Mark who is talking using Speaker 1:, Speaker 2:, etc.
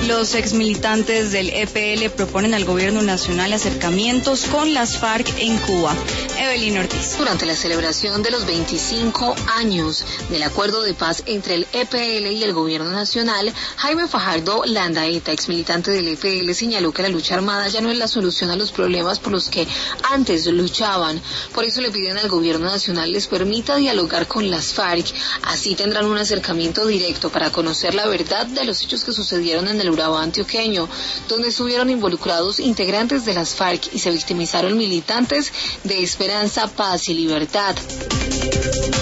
Speaker 1: Los exmilitantes del EPL proponen al gobierno nacional acercamientos con las FARC en Cuba. Evelyn Ortiz.
Speaker 2: Durante la celebración de los 25 años del acuerdo de paz entre el EPL y el gobierno nacional, Jaime Fajardo Landaeta, exmilitante del EPL, señaló que la lucha armada ya no es la solución a los problemas por los que antes luchaban. Por eso le piden al gobierno nacional les permita dialogar con las FARC. Así tendrán un acercamiento directo para conocer la verdad de los hechos que sucedieron en el Urabá antioqueño, donde estuvieron involucrados integrantes de las FARC y se victimizaron militantes de Esperanza, Paz y Libertad.